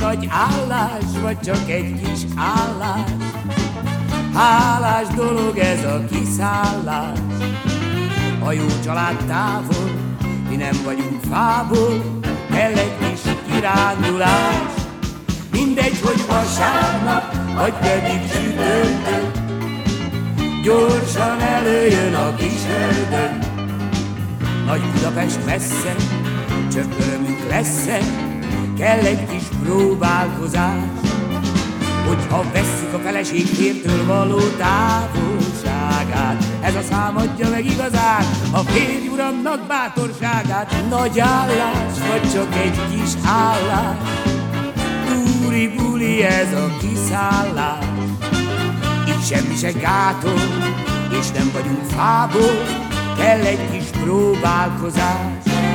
nagy állás, vagy csak egy kis állás? Hálás dolog ez a kiszállás. A jó család távol, mi nem vagyunk fából, kell egy kis kirándulás. Mindegy, hogy vasárnap, vagy pedig csütörtök, gyorsan előjön a kis ördög. Nagy Budapest messze, csak örömünk lesz-e, kell egy kis próbálkozás. Hogyha vesszük a feleség férjtől való távolságát, ez a szám adja meg igazán a férj uramnak bátorságát. Nagy állás, vagy csak egy kis állás? Túri-buli ez a kiszállás. Itt semmi se gátol, és nem vagyunk fából, kell egy kis próbálkozás.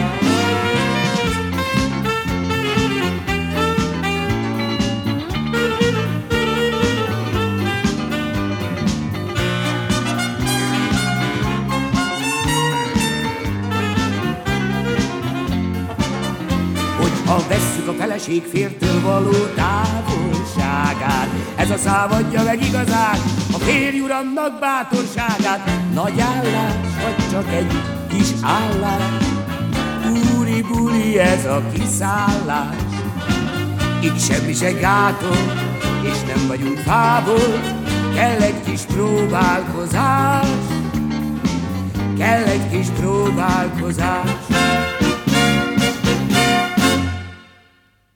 Ha vesszük a feleség férjtől való távolságát, ez a szám adja meg igazán a férj uramnak bátorságát. Nagy állás, vagy csak egy kis állás? Úri-buli ez a kiszállás. Itt semmi se gátol, és nem vagyunk fából, kell egy kis próbálkozás. Kell egy kis próbálkozás.